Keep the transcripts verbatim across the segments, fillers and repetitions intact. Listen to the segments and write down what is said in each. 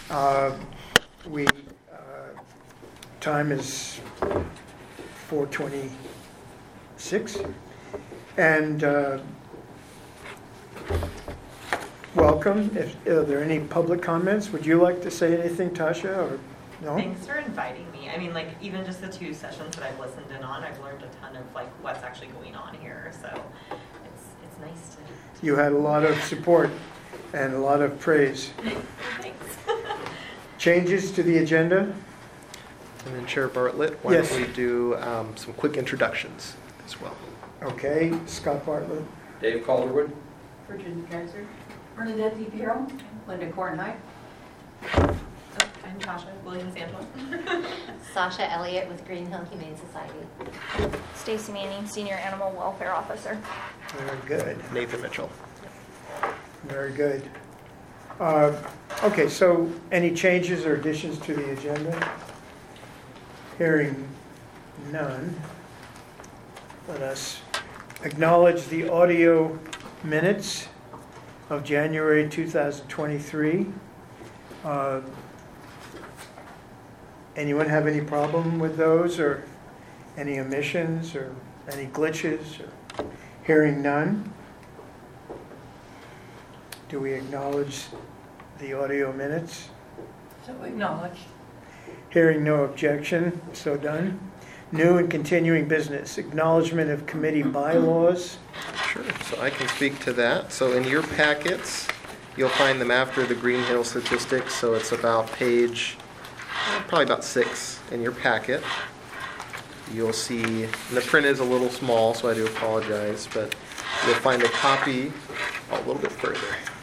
Uh, we, uh, time is four twenty-six, and uh, welcome. If, are there any public comments? Would you like to say anything, Tasha, or no? Thanks for inviting me. I mean, like, even just the two sessions that I've listened in on, I've learned a ton of, like, what's actually going on here, so it's it's nice to... You had a lot of support and a lot of praise. Thanks. Changes to the agenda? And then Chair Bartlett, why Yes. don't we do um, some quick introductions as well? Okay, Scott Bartlett. Dave Calderwood. Virginia Kaiser. Bernadette DiPiero. Linda Kornheit. Oh, I'm Tasha Williams Angela. Sasha Elliott with Green Hill Humane Society. Stacy Manning, Senior Animal Welfare Officer. Very good. Nathan Mitchell. Very good. Uh, Okay, so any changes or additions to the agenda? Hearing none, let us acknowledge the audio minutes of January two thousand twenty-three. Uh, Anyone have any problem with those, or any omissions, or any glitches? Or hearing none, do we acknowledge the audio minutes? So acknowledged. Hearing no objection, so done. New and continuing business, acknowledgement of committee bylaws. Sure, so I can speak to that. So in your packets, you'll find them after the Green Hill statistics, so it's about page, uh, probably about six in your packet. You'll see, and the print is a little small, so I do apologize, but you'll find a copy oh, a little bit further.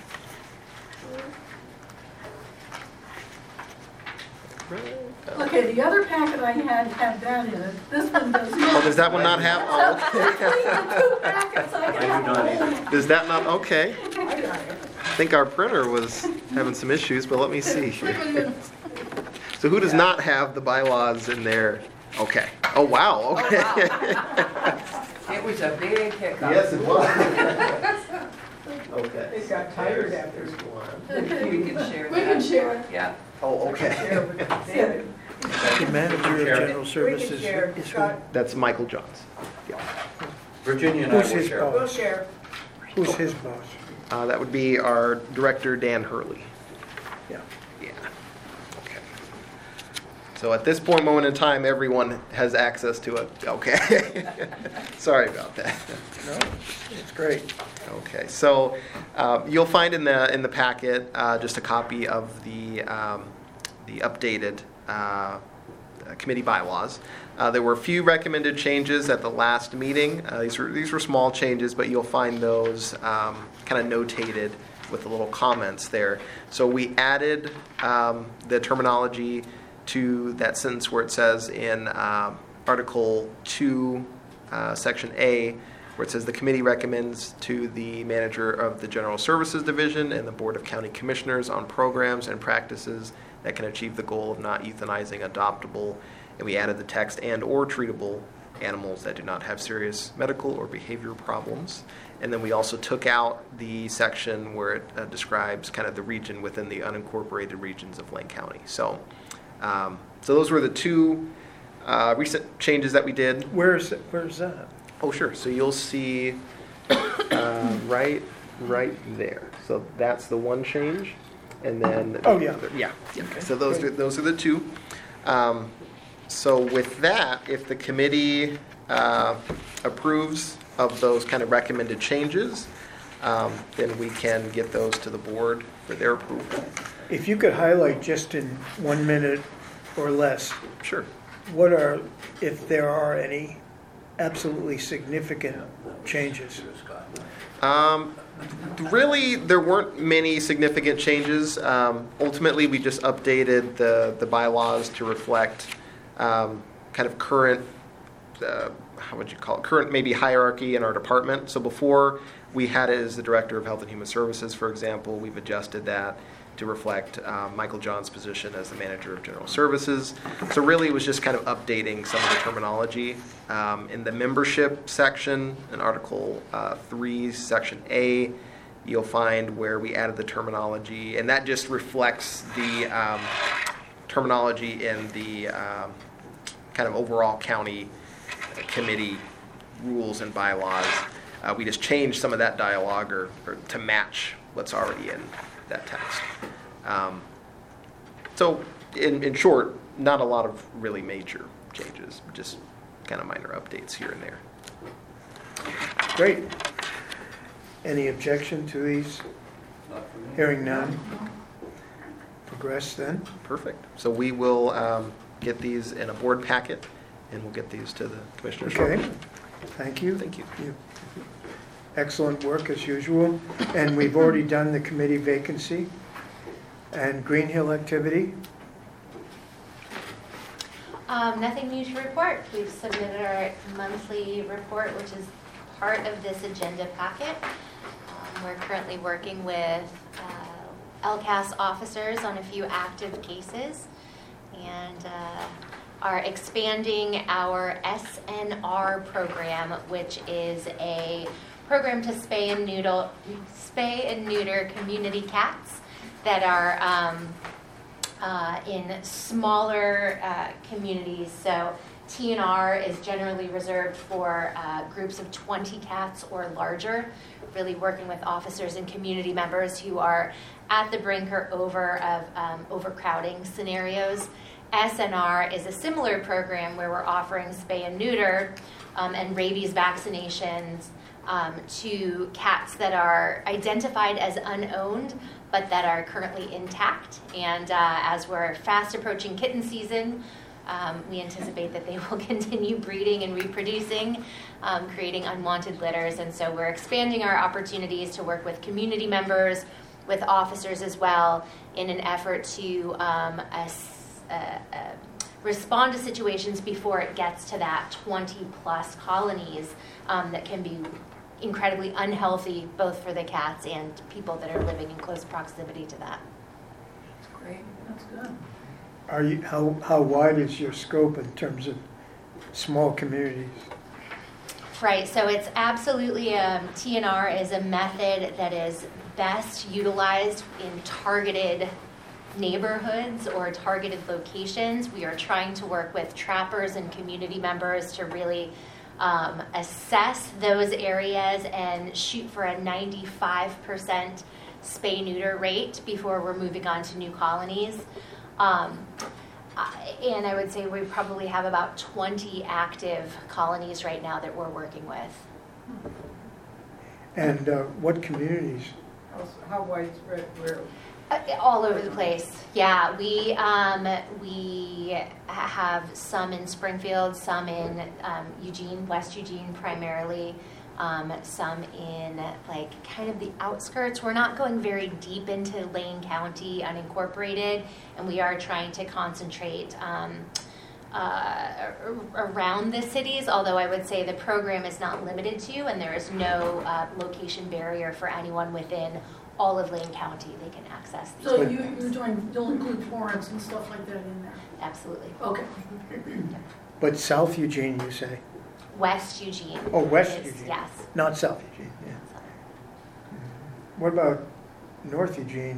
Okay, the other packet I had had that in it. This one does not. Oh, does that one not have? Oh, So between the two packets, I I do have not all either. of does that not? Okay. them. I got it. I think our printer was having some issues, but let me see here. Freaking- So who does not have the bylaws in there? Okay. Oh, wow. Okay. It was a big hiccup. Yes, it was. Okay. They got tired after. We can share that. We can share it. Yeah. Oh, okay. Yeah. The manager of general services We can share. is who? Scott, That's Michael Johns. Yeah. Virginia and I Who's will his share. boss? we'll share. Who's his boss? Uh, that would be our director, Dan Hurley. Yeah. Yeah. Okay. So at this point, moment in time, everyone has access to it. Okay. Sorry about that. No, it's great. Okay, so uh, you'll find in the in the packet uh, just a copy of the um, the updated uh, committee bylaws. Uh, there were a few recommended changes at the last meeting. Uh, these were these were small changes, but you'll find those um, kind of notated with the little comments there. So we added um, the terminology to that sentence where it says in um, Article two, uh, Section A, where it says the committee recommends to the manager of the General Services Division and the Board of County Commissioners on programs and practices that can achieve the goal of not euthanizing adoptable, and we added the text and or treatable animals that do not have serious medical or behavioral problems. And then we also took out the section where it uh, describes kind of the region within the unincorporated regions of Lane County. So, um, so those were the two uh, recent changes that we did. Where's, where's that? Oh, sure. So you'll see uh, right, right there. So that's the one change, and then Oh, yeah. yeah, yeah. Okay, So those great. are, those are the two. Um, so with that, if the committee uh, approves of those kind of recommended changes, um, then we can get those to the board for their approval. If you could highlight just in one minute or less, Sure. what are, if there are any, absolutely significant changes? Um, really, there weren't many significant changes. Um, ultimately, we just updated the, the bylaws to reflect um, kind of current, uh, how would you call it, current maybe hierarchy in our department. So before we had it as the Director of Health and Human Services, for example, we've adjusted that to reflect uh, Michael John's position as the Manager of General Services. So really, it was just kind of updating some of the terminology. Um, in the membership section, in Article uh, three, Section A, you'll find where we added the terminology, and that just reflects the um, terminology in the um, kind of overall county committee rules and bylaws. Uh, we just changed some of that dialogue or, or to match what's already in that text. Um, so, in, in short, not a lot of really major changes, just kind of minor updates here and there. Great. Any objection to these? Not for me. Hearing none. Progress then. Perfect. So we will um, get these in a board packet, and we'll get these to the commissioners. Okay. Thank you. Thank you. Excellent work as usual. And we've already done the committee vacancy and Green Hill activity. Um, nothing new to report. We've submitted our monthly report, which is part of this agenda packet. Um, we're currently working with uh, L C A S officers on a few active cases, and uh, are expanding our S N R program, which is a program to spay and neuter, spay and neuter community cats that are um, uh, in smaller uh, communities. So T N R is generally reserved for uh, groups of twenty cats or larger, really working with officers and community members who are at the brink or over of um, overcrowding scenarios. S N R is a similar program where we're offering spay and neuter um, and rabies vaccinations um, to cats that are identified as unowned but that are currently intact. And uh, as we're fast approaching kitten season, um, we anticipate that they will continue breeding and reproducing, um, creating unwanted litters. And so we're expanding our opportunities to work with community members, with officers as well, in an effort to um, ass- Uh, uh, respond to situations before it gets to that twenty plus colonies um, that can be incredibly unhealthy both for the cats and people that are living in close proximity to that. That's great. That's good. Are you, how, how wide is your scope in terms of small communities? Right, so it's absolutely, um, T N R is a method that is best utilized in targeted neighborhoods or targeted locations. We are trying to work with trappers and community members to really um, assess those areas and shoot for a ninety-five percent spay-neuter rate before we're moving on to new colonies. Um, I- and I would say we probably have about twenty active colonies right now that we're working with. And uh, what communities? How, how widespread, where? Uh, all over the place. Yeah, we um, we ha- have some in Springfield, some in um, Eugene, West Eugene primarily, um, some in like kind of the outskirts. We're not going very deep into Lane County unincorporated, and we are trying to concentrate um, uh, around the cities, although I would say the program is not limited to, and there is no uh, location barrier for anyone within all of Lane County. They can access these. So you, you're doing, you'll include Torrance and stuff like that in there? Absolutely. Okay. But South Eugene, you say? West Eugene. Oh, West is- Eugene. Yes. Not South Eugene, yeah. What about North Eugene?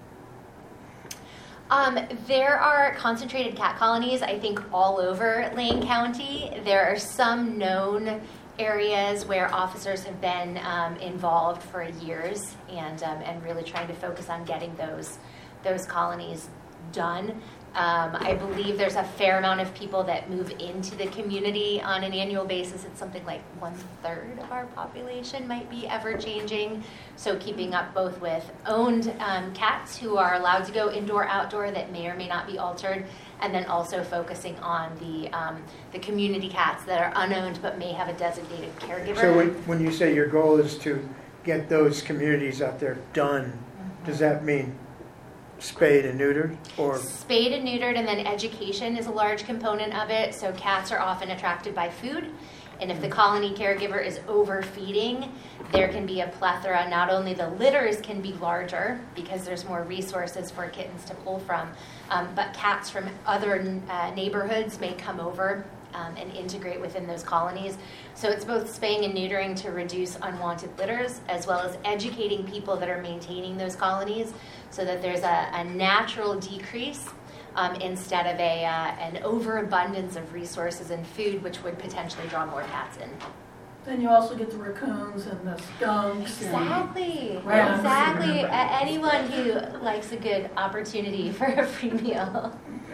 Um, there are concentrated cat colonies, I think, all over Lane County. There are some known areas where officers have been um, involved for years and um, and really trying to focus on getting those those colonies done. Um, I believe there's a fair amount of people that move into the community on an annual basis. It's something like one third of our population might be ever changing. So keeping up both with owned um, cats who are allowed to go indoor, outdoor that may or may not be altered, and then also focusing on the um, the community cats that are unowned but may have a designated caregiver. So when, when you say your goal is to get those communities out there done, does that mean spayed and neutered, or? Spayed and neutered, and then education is a large component of it. So cats are often attracted by food, and if the colony caregiver is overfeeding, there can be a plethora. Not only the litters can be larger because there's more resources for kittens to pull from, um, but cats from other uh, neighborhoods may come over um, and integrate within those colonies. So it's both spaying and neutering to reduce unwanted litters, as well as educating people that are maintaining those colonies so that there's a, a natural decrease um, instead of a, uh, an overabundance of resources and food, which would potentially draw more cats in. Then you also get the raccoons and the skunks. Exactly. Right. Exactly. A- anyone who likes a good opportunity for a free meal.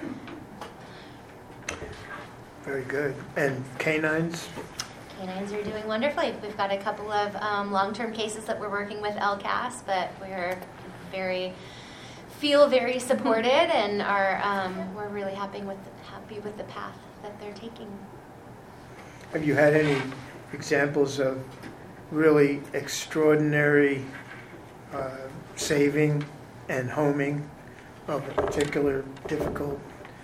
Very good. And canines? Canines are doing wonderfully. We've got a couple of um, long-term cases that we're working with L C A S, but we're very feel very supported and are um, we're really happy with happy with the path that they're taking. Have you had any examples of really extraordinary uh, saving and homing of a particular difficult?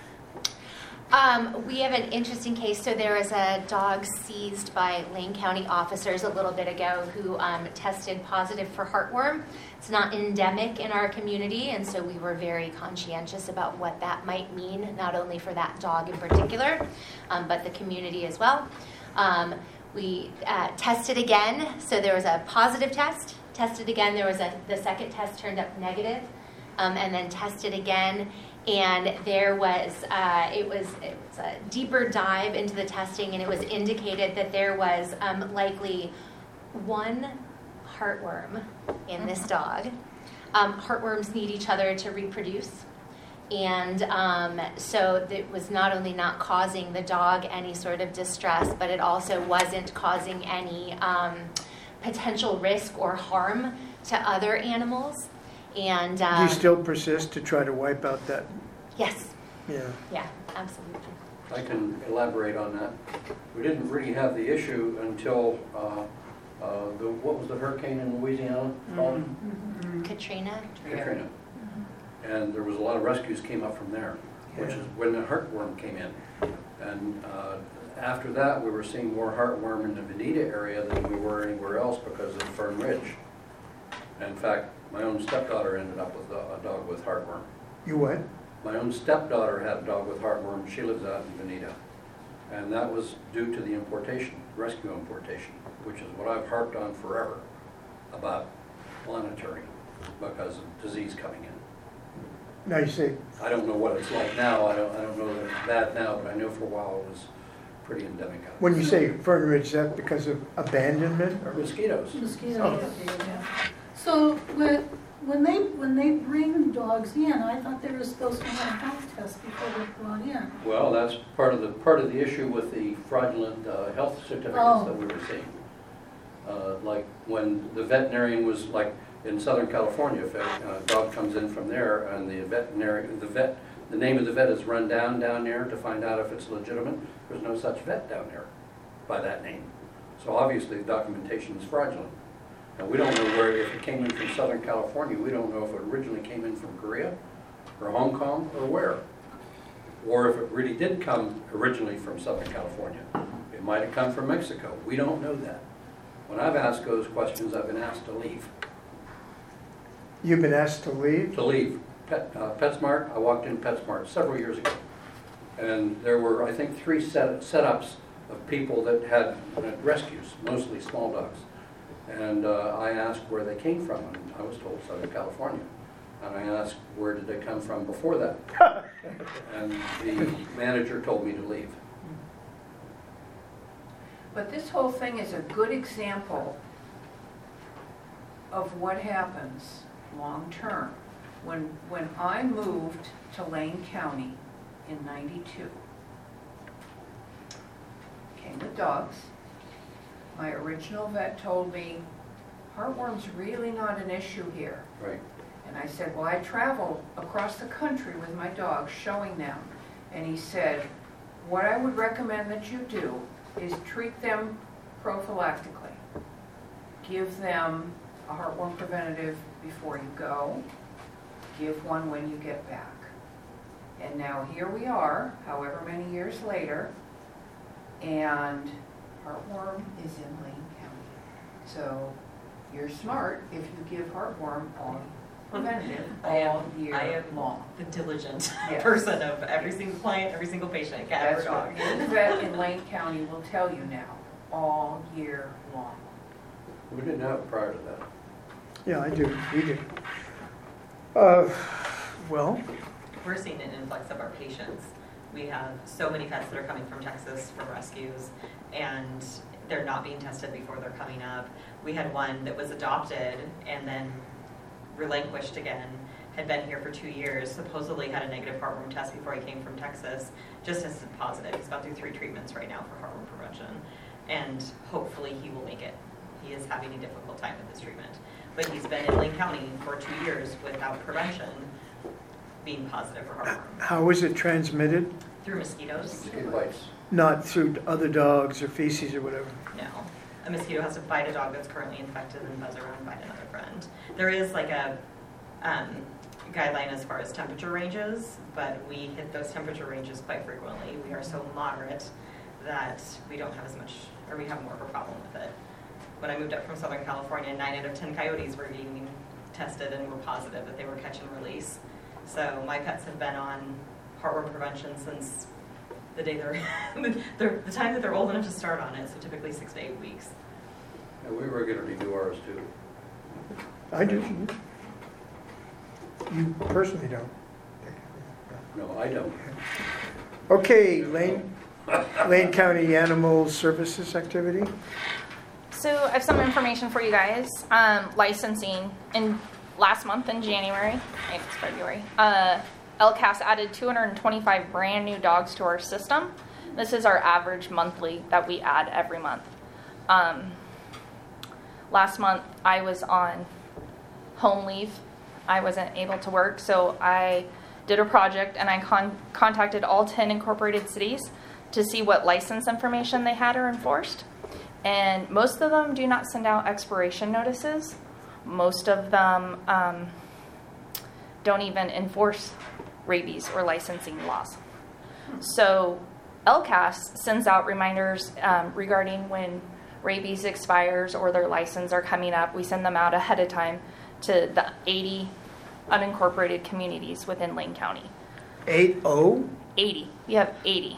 Um, we have an interesting case. So there was a dog seized by Lane County officers a little bit ago who um, tested positive for heartworm. It's not endemic in our community, and so we were very conscientious about what that might mean, not only for that dog in particular, um, but the community as well. Um, we uh, tested again. So there was a positive test. Tested again. There was a the second test turned up negative, um, and then tested again. And there was, uh, it was it was a deeper dive into the testing, and it was indicated that there was um, likely one heartworm in this dog. Um, heartworms need each other to reproduce. And um, so it was not only not causing the dog any sort of distress, but it also wasn't causing any um, potential risk or harm to other animals. And Do um, you still persist to try to wipe out that? yes, Yeah. yeah, absolutely. I can elaborate on that. We didn't really have the issue until, uh, uh, the what was the hurricane in Louisiana called? Katrina. Katrina. And there was a lot of rescues came up from there, which Yeah. is when the heartworm came in. And uh, after that, we were seeing more heartworm in the Veneta area than we were anywhere else because of Fern Ridge. In fact, my own stepdaughter ended up with a, a dog with heartworm. You what? My own stepdaughter had a dog with heartworm. She lives out in Veneta. And that was due to the importation, rescue importation, which is what I've harped on forever about monitoring because of disease coming in. Now you say, I don't know what it's like now. I don't, I don't know that it's bad now, but I know for a while it was pretty endemic. out when you say Fern Ridge, is that because of abandonment? there. Or Mosquitoes. Mosquitoes. Yeah. So when, when they, when they bring dogs in, I thought they were supposed to have a health test before they're brought in. Well, that's part of the, part of the issue with the fraudulent uh, health certificates Oh. that we were seeing. Uh, Like when the veterinarian was, like in Southern California, if a uh, dog comes in from there and the veterinarian, the vet, the name of the vet is run down down there to find out if it's legitimate, there's no such vet down there by that name. So obviously the documentation is fraudulent. And we don't know where, if it came in from Southern California, we don't know if it originally came in from Korea or Hong Kong or where. Or if it really did come originally from Southern California. It might have come from Mexico. We don't know that. When I've asked those questions, I've been asked to leave. you've been asked to leave? To leave. Pet, uh, PetSmart, I walked in PetSmart several years ago. And there were, I think, three set, setups of people that had uh, rescues, mostly small dogs. And uh, I asked where they came from, and I was told Southern California. And I asked where did they come from before that. And the manager told me to leave. But this whole thing is a good example of what happens long-term. When, when I moved to Lane County in ninety-two, came with dogs. My original vet told me, heartworm's really not an issue here. Right. And I said, well, I travel across the country with my dogs showing them. And he said, what I would recommend that you do is treat them prophylactically. Give them a heartworm preventative before you go. Give one when you get back. And now here we are, however many years later, and heartworm is in Lane County. So you're smart if you give heartworm all preventative I am, all year I am long. the diligent Yes. person of every single client, every single patient, cat or That's dog. what any vet in Lane County will tell you now, all year long. We didn't have it prior to that. Yeah, I do, we do. Uh, Well, We're seeing an influx of our patients. We have so many pets that are coming from Texas for rescues, and they're not being tested before they're coming up. We had one that was adopted and then relinquished again, had been here for two years, supposedly had a negative heartworm test before he came from Texas, just tested positive. He's gone through three treatments right now for heartworm prevention, and hopefully he will make it. He is having a difficult time with his treatment. But he's been in Lane County for two years without prevention, being positive for heartworm. how is it transmitted? Through mosquitoes? Mosquito bites. Not through other dogs or feces or whatever? No. A mosquito has to bite a dog that's currently infected and buzz around and bite another friend. There is like a um, guideline as far as temperature ranges, but we hit those temperature ranges quite frequently. We are so moderate that we don't have as much, or we have more of a problem with it. When I moved up from Southern California, nine out of ten coyotes were being tested and were positive that they were catch and release. So my pets have been on heartworm prevention since the day they're, they're the time that they're old enough to start on it, so typically six to eight weeks. And we regularly do ours too. I do. You personally don't. No, I don't. Okay, Lane, Lane County Animal Services Activity? So I have some information for you guys. Um, licensing in last month in January, I think it's February, uh, L C A S added two hundred twenty-five brand new dogs to our system. This is our average monthly that we add every month. Um, last month I was on home leave. I wasn't able to work, so I did a project and I con- contacted all ten incorporated cities to see what license information they had or enforced. And most of them do not send out expiration notices. Most of them um, don't even enforce rabies or licensing laws. So L C A S sends out reminders um, regarding when rabies expires or their license are coming up. We send them out ahead of time to the eighty unincorporated communities within Lane County. Eight oh? eighty. We have eighty.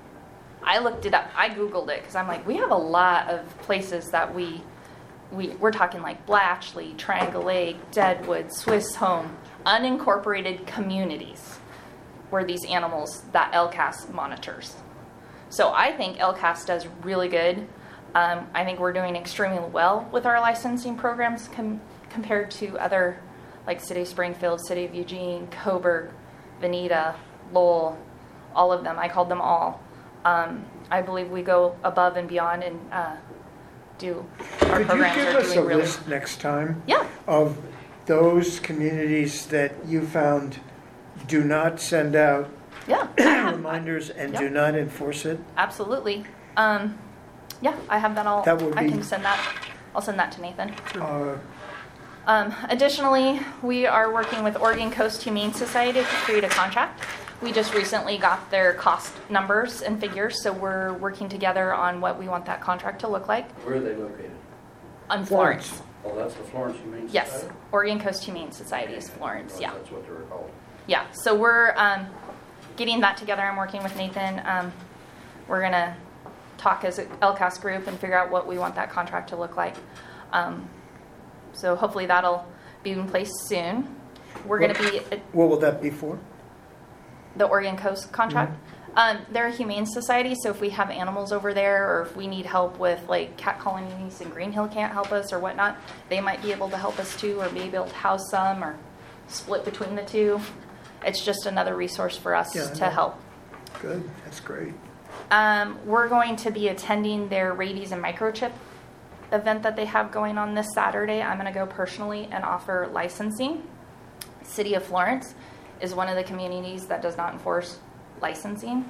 I looked it up. I Googled it because I'm like, we have a lot of places that we, we, we're talking like Blatchley, Triangle Lake, Deadwood, Swiss Home, unincorporated communities where these animals that L C A S monitors. So I think L C A S does really good. Um, I think we're doing extremely well with our licensing programs com- compared to other, like City of Springfield, City of Eugene, Coburg, Veneta, Lowell, all of them. I called them all. Um, I believe we go above and beyond and uh, do our Could you programs give are us a doing really. list next time Yeah, of those communities that you found do not send out yeah, I have- reminders and do Yep. not enforce it? absolutely. Um, yeah, I have that all. That would I be- can send that. I'll send that to Nathan. Uh, Um, additionally, we are working with Oregon Coast Humane Society to create a contract. We just recently got their cost numbers and figures, so we're working together on what we want that contract to look like. Where are they located? On Florence. Florence. Oh, that's the Florence Humane Society? Yes, Oregon Coast Humane Society is Florence, Oh, yeah. That's what they're called. Yeah, so we're um, getting that together. I'm working with Nathan. Um, we're going to talk as an L C A S group and figure out what we want that contract to look like. Um, so hopefully that'll be in place soon. We're going to be at What will that be for? the Oregon Coast contract. Um, they're a humane society, so if we have animals over there or if we need help with like cat colonies and Green Hill can't help us or whatnot, they might be able to help us too, or maybe able to house some or split between the two. It's just another resource for us Yeah, I to know. help. Good, that's great. Um, we're going to be attending their rabies and microchip event that they have going on this Saturday. I'm going to go personally and offer licensing. City of Florence is one of the communities that does not enforce licensing.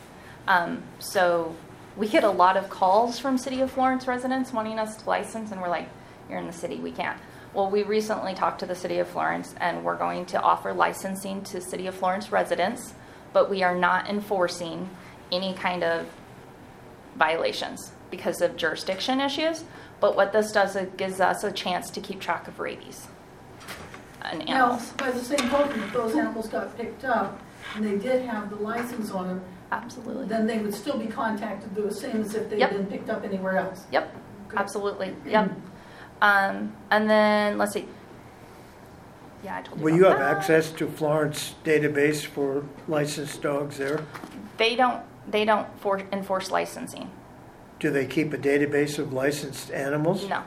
Um, so we get a lot of calls from City of Florence residents wanting us to license, and we're like, you're in the city, we can't. Well, we recently talked to the City of Florence, and we're going to offer licensing to City of Florence residents, but we are not enforcing any kind of violations because of jurisdiction issues. But what this does, it gives us a chance to keep track of rabies. an Now, animals. by the same token, if those animals got picked up and they did have the license on them, Absolutely. then they would still be contacted the same as if they'd Yep. been picked up anywhere else. Yep, Good. absolutely, yep. Um, and then, let's see. Yeah, I told you Will you have about that. access to Florence database for licensed dogs there? They don't, they don't for, enforce licensing. Do they keep a database of licensed animals? No.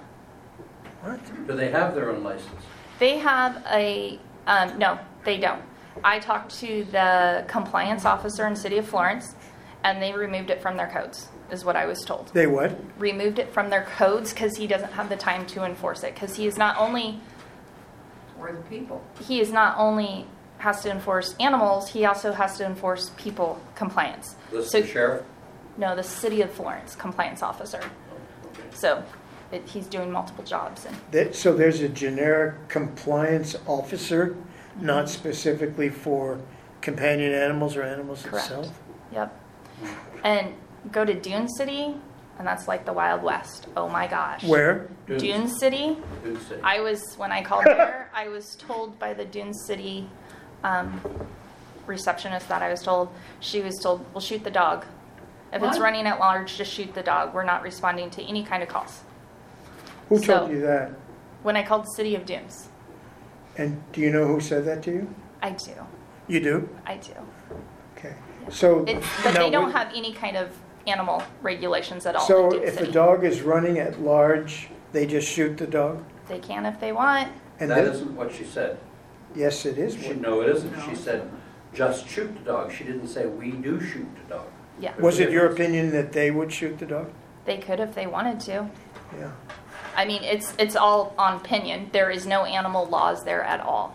What? Do they have their own license? They have a, um, no, they don't. I talked to the compliance officer in City of Florence, and they removed it from their codes, is what I was told. They what? Removed it from their codes because he doesn't have the time to enforce it. Because he is not only, Or the people. he is not only has to enforce animals, he also has to enforce people compliance. This So- the sheriff? No, the City of Florence compliance officer. Okay. So it, he's doing multiple jobs. And That, so there's a generic compliance officer, not specifically for companion animals or animals Correct. itself? Yep. And go to Dune City, and that's like the Wild West. Oh my gosh. Where? Dune City. Dune City. I was, when I called there, I was told by the Dune City um, receptionist that I was told, she was told, we'll shoot the dog. If it's What? running at large, just shoot the dog. We're not responding to any kind of calls. Who So- told you that? When I called the City of Dunes, And do you know who said that to you? I do. You do? I do. Okay. So. It's, but now they don't would- have any kind of animal regulations at all. So in Dune if a City. dog is running at large, they just shoot the dog? They can if they want. And That this- isn't what she said. Yes, it is. She, no, it isn't. She said, just shoot the dog. She didn't say, we do shoot the dog. Yeah. Was it your opinion that they would shoot the dog? They could if they wanted to. Yeah. I mean, it's it's all on opinion. There is no animal laws there at all.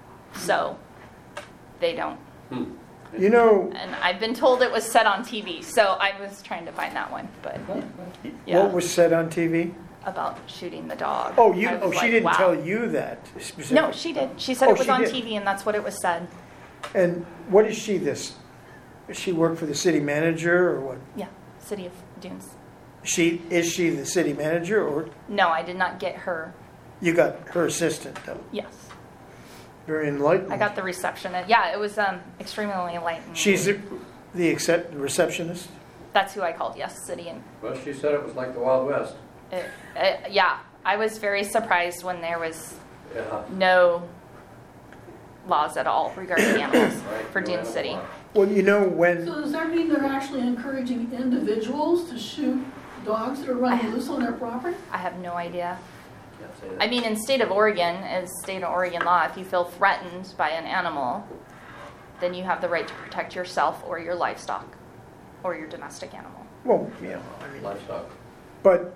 So they don't. Hmm. You know, And I've been told it was set on T V, so I was trying to find that one. But yeah, what was said on T V? about shooting the dog. Oh, you. I was Oh, she like, didn't wow. tell you that specifically. No, she did. She said Oh, it was she on did. T V, and that's what it was said. And what is she? This? Does she work for the city manager or what? Yeah, City of Dunes. She is she the city manager or No, I did not get her. you got her assistant though? Yes, Very enlightened. I got the receptionist. Yeah, it was um extremely enlightening. She's the, the accept, receptionist. That's who I called. Yes, City and Well, she said it was like the Wild West. it, it, yeah. I was very surprised when there was Yeah. no laws at all regarding animals Right, for no Dune animal City. law. Well, you know when. So does that mean they're actually encouraging individuals to shoot dogs that are running loose on their property? I have no idea. Can't say that. I mean, in state of Oregon, as state of Oregon law, if you feel threatened by an animal, then you have the right to protect yourself or your livestock or your domestic animal. Well, yeah. I mean, Livestock. but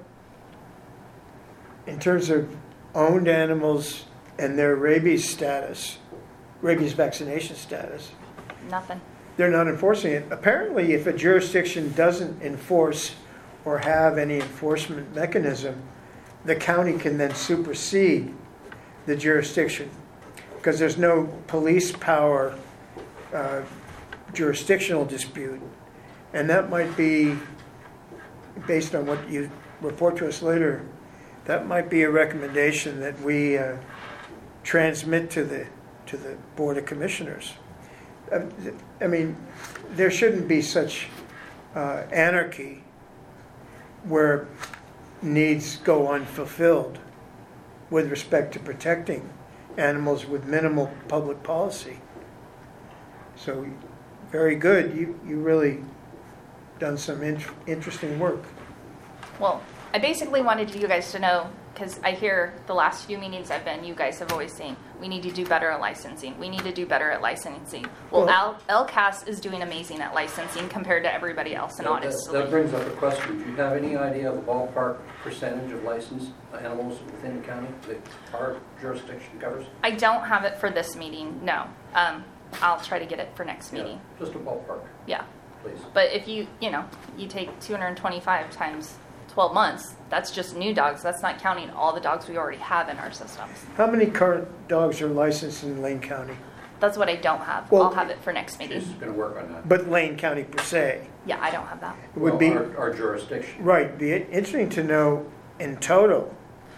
in terms of owned animals and their rabies status, rabies vaccination status, Nothing. they're not enforcing it. Apparently, if a jurisdiction doesn't enforce or have any enforcement mechanism, the county can then supersede the jurisdiction because there's no police power uh, jurisdictional dispute. And that might be, based on what you report to us later, that might be a recommendation that we uh, transmit to the to the Board of Commissioners. Uh, I mean, there shouldn't be such uh, anarchy where needs go unfulfilled with respect to protecting animals with minimal public policy. So, very good. You you really done some in- interesting work. Well, I basically wanted you guys to know, because I hear the last few meetings I've been, you guys have always saying, we need to do better at licensing. We need to do better at licensing. Well, Well- L- LCAS is doing amazing at licensing compared to everybody else, and That- that- honestly. That brings up a question. Do you have any idea of the ballpark percentage of licensed animals within the county that our jurisdiction covers? I don't have it for this meeting, no. Um, I'll try to get it for next Yeah, meeting. Just a ballpark, Yeah. please. But if you, you know, you take two hundred twenty-five times twelve months, that's just new dogs. That's not counting all the dogs we already have in our systems. How many current dogs are licensed in Lane County? That's what I don't have. Well- I'll have it for next meeting. She's going to work on that. But Lane County per se. Yeah, I don't have that. It would Well, be, our- Our jurisdiction. right, be interesting to know in total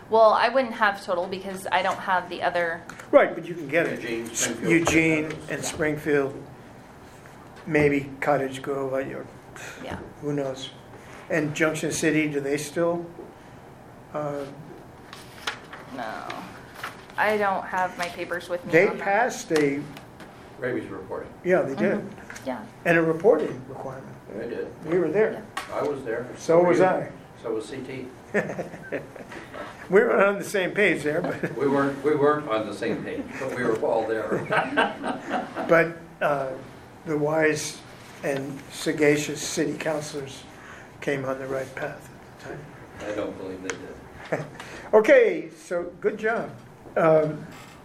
Well, I wouldn't have total because I don't have the other, Right, but you can get it. Eugene, Springfield. Eugene and Springfield, maybe Cottage Grove, uh, or yeah. who knows? And Junction City, do they still? uh, No. I don't have my papers with me. They on that. passed a, Rabies reporting. yeah, they did, Mhm. Yeah. and a reporting requirement. I did. We were there. I was there. So was were you. I. So was C T. We were on the same page there, but, We weren't, we weren't on the same page, but we were all there. but uh, the wise and sagacious city councilors came on the right path at the time. I don't believe they did. Okay, so good job. Um,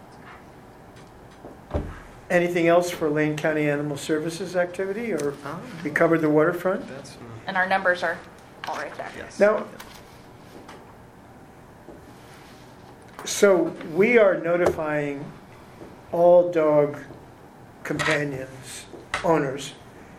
Anything else for Lane County Animal Services activity, or Um, we covered the waterfront? That's, And our numbers are all right there. yes. Now, so we are notifying all dog companions, owners,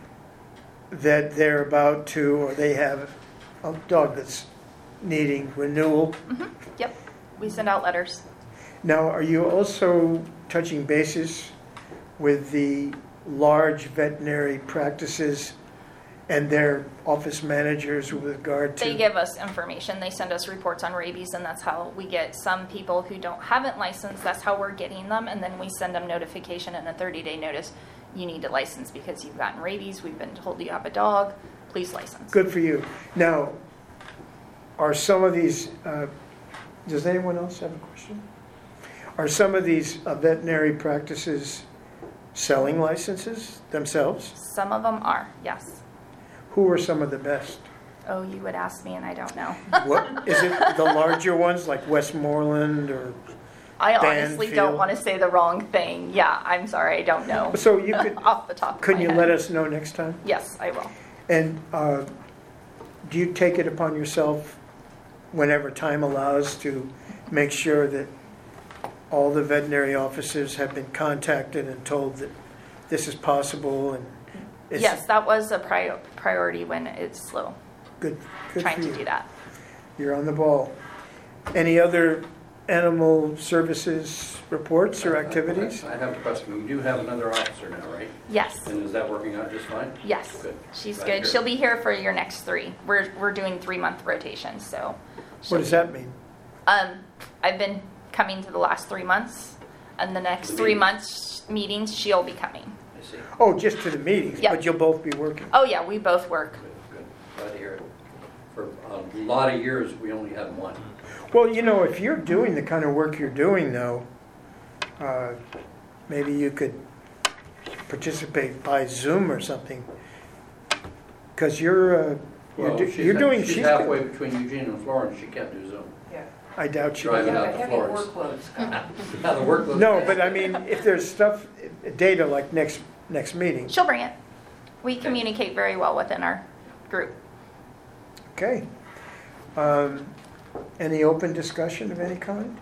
that they're about to, or they have a dog that's needing renewal. Mhm. Yep. We send out letters. Now, are you also touching bases with the large veterinary practices and their office managers with regard to? They give us information. They send us reports on rabies, and that's how we get some people who don't haven't licensed. That's how we're getting them, and then we send them notification and a thirty-day notice. You need to license because you've gotten rabies. We've been told you have a dog. Please license. Good for you. Now, are some of these, uh, does anyone else have a question? Are some of these uh, veterinary practices selling licenses themselves? Some of them are, yes. Who are some of the best? Oh, you would ask me, and I don't know. What, is it the larger ones like Westmoreland or? I honestly Banfield? don't want to say the wrong thing. Yeah, I'm sorry, I don't know. So you could, Off the top of could my you head. let us know next time? Yes, I will. And uh, do you take it upon yourself, whenever time allows, to make sure that all the veterinary officers have been contacted and told that this is possible and it's Yes, that was a prior priority when it's slow, good, good trying for to you. do that. You're on the ball. Any other animal services reports or activities? I I have a question. We do have another officer now, right? Yes, And is that working out just fine? yes. Good. She's Glad to good. hear She'll it. be here for your next three. We're, we're doing three-month rotations, so. What does that mean? Um, I've been coming to the last three months, and the next The three meetings. months meetings, she'll be coming. I see. Oh, just to the meetings, Yeah. but you'll both be working. Oh, yeah, we both work. Good, good. Glad to hear it. For a lot of years, we only had one. Well, you know, if you're doing the kind of work you're doing, though, uh, maybe you could participate by Zoom or something. Because you're, uh, you're, Well, do- she's you're ha- doing. She's halfway between Eugene and Florence. She can't do Zoom. Yeah. I doubt you. Driving Yeah, out the to heavy Florence. workloads come. Now, the workload. No, but I mean, if there's stuff, data like next next meeting. She'll bring it. We communicate very well within our group. Okay. Um, any open discussion of any kind?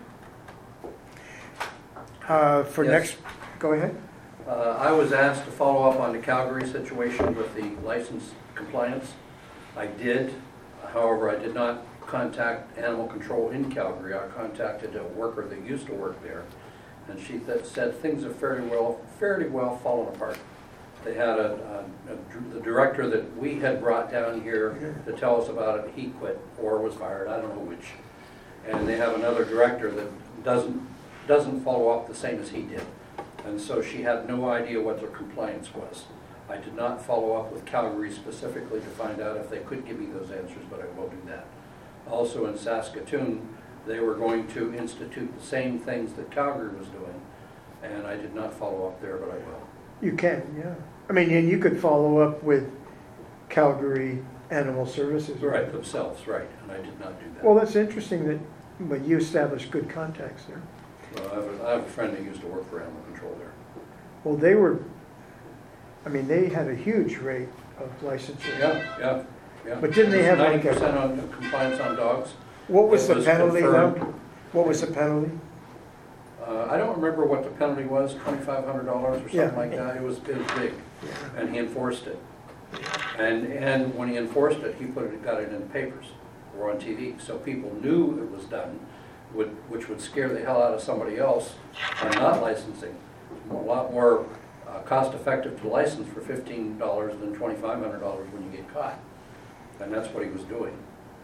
Uh, for Yes. next, go ahead. Uh, I was asked to follow up on the Calgary situation with the license compliance. I did, however, I did not contact animal control in Calgary. I contacted a worker that used to work there, and she th- said things have fairly well, fairly well fallen apart. They had a, a, a the director that we had brought down here to tell us about it, he quit or was fired, I don't know which. And they have another director that doesn't, doesn't follow up the same as he did. And so she had no idea what their compliance was. I did not follow up with Calgary specifically to find out if they could give me those answers, but I will do that. Also in Saskatoon, they were going to institute the same things that Calgary was doing, and I did not follow up there, but I will. You can, yeah. I mean, and you could follow up with Calgary Animal Services. Right, themselves, right, and I did not do that. Well, that's interesting that, but you established good contacts there. Well, I have a, I have a friend that used to work for animal control there. Well, they were, I mean, they had a huge rate of licensure. Yeah, yeah, yeah. But didn't they have like Ninety a- percent on compliance on dogs. What was It the was penalty though? confirmed. What was the penalty? Uh, I don't remember what the penalty was, twenty-five hundred dollars or Yeah. something like that. It was, it was big, and he enforced it. And, and when he enforced it, he put it, got it in the papers or on T V, so people knew it was done. would, which would scare the hell out of somebody else on not licensing. A lot more uh, cost-effective to license for fifteen dollars than twenty-five hundred dollars when you get caught. And that's what he was doing.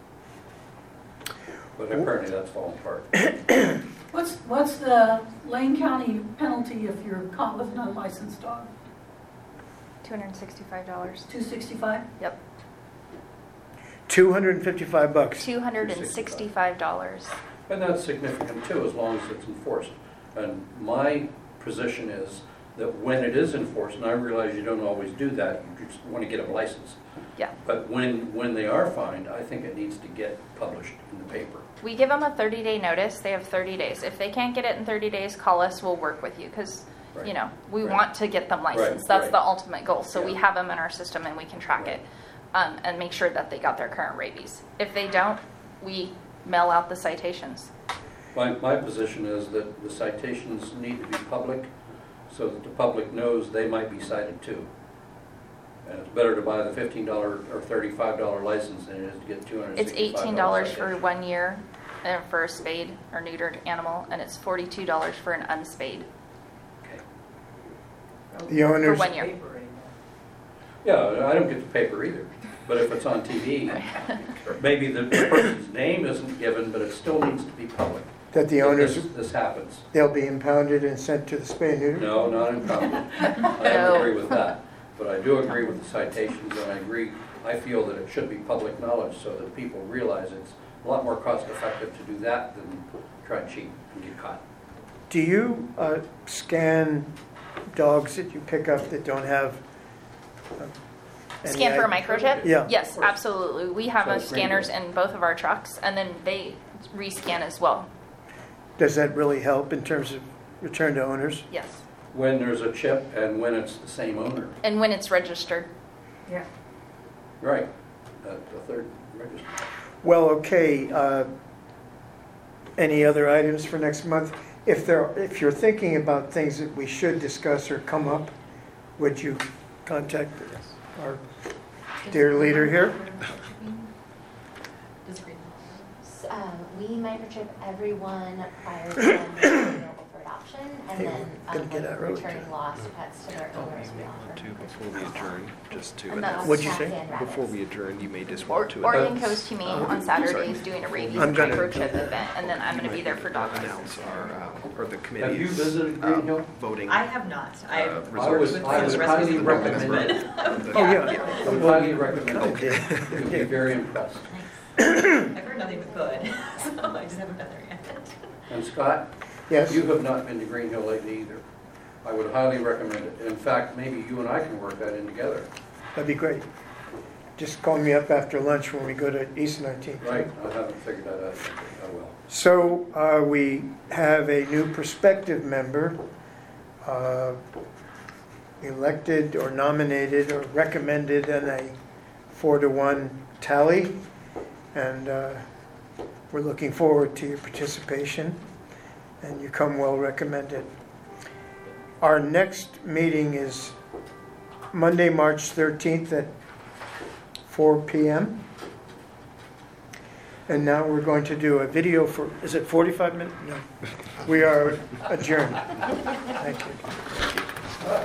But apparently that's falling apart. What's, what's the Lane County penalty if you're caught with an unlicensed dog? two hundred sixty-five dollars. two sixty-five? Yep. two hundred fifty-five bucks. two hundred sixty-five dollars. And that's significant too, as long as it's enforced. And my position is that when it is enforced, and I realize you don't always do that, you just want to get a license. Yeah. But when, when they are fined, I think it needs to get published in the paper. We give them a thirty day notice. They have thirty days. If they can't get it in thirty days, call us. We'll work with you because, Right. you know, we Right. want to get them licensed. Right, That's right. the ultimate goal. So we Yeah. have them in our system and we can track Right. it um, and make sure that they got their current rabies. If they don't, we mail out the citations. My, my position is that the citations need to be public so that the public knows they might be cited too. And it's better to buy the fifteen dollars or thirty-five dollars license than it is to get two hundred It's sixty-five dollars eighteen dollars for citation. one year uh, for a spayed or neutered animal, and it's forty-two dollars for an unspayed Okay. The for owners, one year. Yeah, I don't get the paper either, but if it's on T V, maybe the the person's name isn't given, but it still needs to be public. that the owners, This, this happens. they'll be impounded and sent to the spay and neuter? No, not impounded. I No. don't agree with that. But I do agree with the citations, and I agree, I feel that it should be public knowledge so that people realize it's a lot more cost effective to do that than try and cheat and get caught. Do you uh, scan dogs that you pick up that don't have? uh, any Scan for a I- microchip? Yeah. Yes, absolutely. We have So uh, it's scanners green. in both of our trucks, and then they rescan as well. Does that really help in terms of return to owners? Yes. When there's a chip and when it's the same owner. And when it's registered. Yeah. Right. At the third register. Well, okay. uh, Any other items for next month? If there, if you're thinking about things that we should discuss or come up, would you contact our dear leader here? Disagree. S- um, We microchip everyone prior to them being available for adoption, and Okay, then we're gonna um, get when that early, returning too. lost pets to their owners, we offer. To before we adjourn, just to And that's announce. What'd you cats say? and rabbits. Before we adjourn, you may just Or, want to Oregon announce, Coast Humane uh, on Saturday is doing a rabies I'm gonna- microchip event, and then I'm going to be there for dog announce license. our, uh, or the Have you committee's visited uh, Green Hill? voting. I have not. I uh, have I would, resource. I would highly recommend it. Oh, yeah. I would highly recommend it. You'd be very impressed. I've heard nothing but good, so I just haven't been there yet. And Scott, Yes? you have not been to Green Hill lately either. I would highly recommend it. In fact, maybe you and I can work that in together. That'd be great. Just call me up after lunch when we go to East nineteenth. Right? I haven't figured that out. I will. So uh, we have a new prospective member, uh, elected or nominated or recommended in a four to one tally. And uh, we're looking forward to your participation, and you come well recommended. Our next meeting is Monday, March thirteenth at four p.m. And now we're going to do a video for, is it forty-five minutes? No. We are adjourned. Thank you.